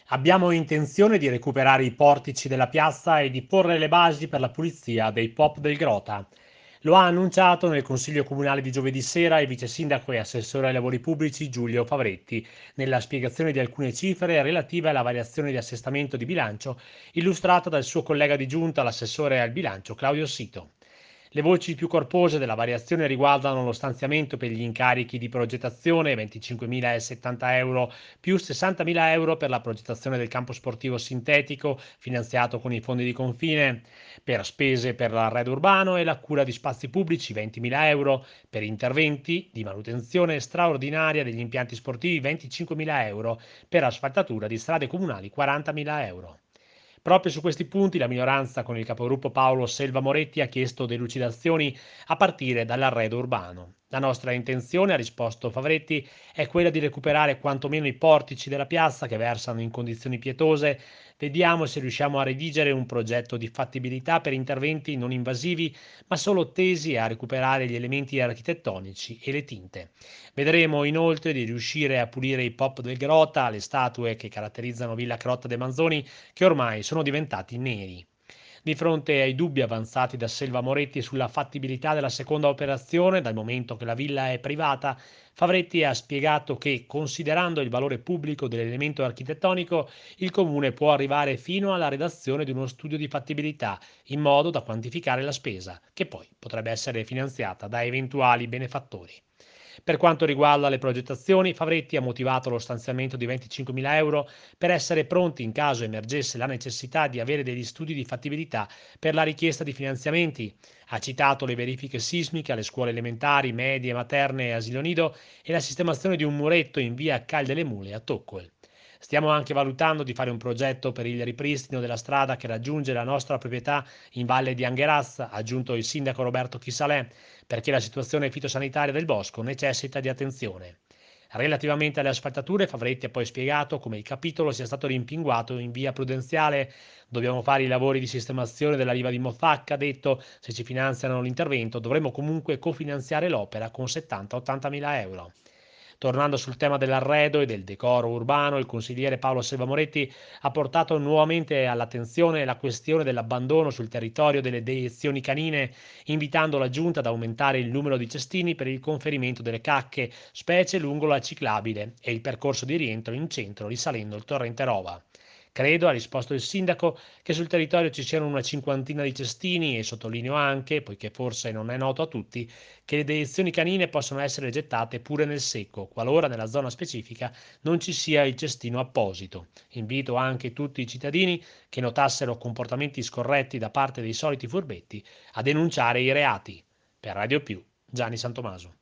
Abbiamo intenzione di recuperare i portici della piazza e di porre le basi per la pulizia dei POP del Grota. Lo ha annunciato nel Consiglio Comunale di giovedì sera il vice sindaco e assessore ai lavori pubblici Giulio Favretti, nella spiegazione di alcune cifre relative alla variazione di assestamento di bilancio illustrata dal suo collega di giunta, l'assessore al bilancio Claudio Sito. Le voci più corpose della variazione riguardano lo stanziamento per gli incarichi di progettazione, 25.070 euro, più 60.000 euro per la progettazione del campo sportivo sintetico, finanziato con i fondi di confine, per spese per l'arredo urbano e la cura di spazi pubblici, 20.000 euro, per interventi di manutenzione straordinaria degli impianti sportivi, 25.000 euro, per asfaltatura di strade comunali, 40.000 euro. Proprio su questi punti la minoranza con il capogruppo Paolo Selva Moretti ha chiesto delucidazioni a partire dall'arredo urbano. La nostra intenzione, ha risposto Favretti, è quella di recuperare quantomeno i portici della piazza che versano in condizioni pietose. Vediamo se riusciamo a redigere un progetto di fattibilità per interventi non invasivi, ma solo tesi a recuperare gli elementi architettonici e le tinte. Vedremo inoltre di riuscire a pulire i pop del Grota, le statue che caratterizzano Villa Crotta de Manzoni, che ormai sono diventati neri. Di fronte ai dubbi avanzati da Selva Moretti sulla fattibilità della seconda operazione, dal momento che la villa è privata, Favretti ha spiegato che, considerando il valore pubblico dell'elemento architettonico, il Comune può arrivare fino alla redazione di uno studio di fattibilità, in modo da quantificare la spesa, che poi potrebbe essere finanziata da eventuali benefattori. Per quanto riguarda le progettazioni, Favretti ha motivato lo stanziamento di 25.000 euro per essere pronti in caso emergesse la necessità di avere degli studi di fattibilità per la richiesta di finanziamenti. Ha citato le verifiche sismiche alle scuole elementari, medie, materne e asilo nido e la sistemazione di un muretto in via Cal delle Mule a Tocquel. Stiamo anche valutando di fare un progetto per il ripristino della strada che raggiunge la nostra proprietà in Valle di Angheraz, ha aggiunto il sindaco Roberto Chisalè, perché la situazione fitosanitaria del bosco necessita di attenzione. Relativamente alle asfaltature, Favretti ha poi spiegato come il capitolo sia stato rimpinguato in via prudenziale. Dobbiamo fare i lavori di sistemazione della riva di Moffacca, ha detto, se ci finanziano l'intervento dovremo comunque cofinanziare l'opera con 70-80 mila euro. Tornando sul tema dell'arredo e del decoro urbano, il consigliere Paolo Selva Moretti ha portato nuovamente all'attenzione la questione dell'abbandono sul territorio delle deiezioni canine, invitando la Giunta ad aumentare il numero di cestini per il conferimento delle cacche, specie lungo la ciclabile e il percorso di rientro in centro risalendo il torrente Rova. Credo, ha risposto il sindaco, che sul territorio ci siano una cinquantina di cestini e sottolineo anche, poiché forse non è noto a tutti, che le deiezioni canine possono essere gettate pure nel secco, qualora nella zona specifica non ci sia il cestino apposito. Invito anche tutti i cittadini che notassero comportamenti scorretti da parte dei soliti furbetti a denunciare i reati. Per Radio Più, Gianni Santomaso.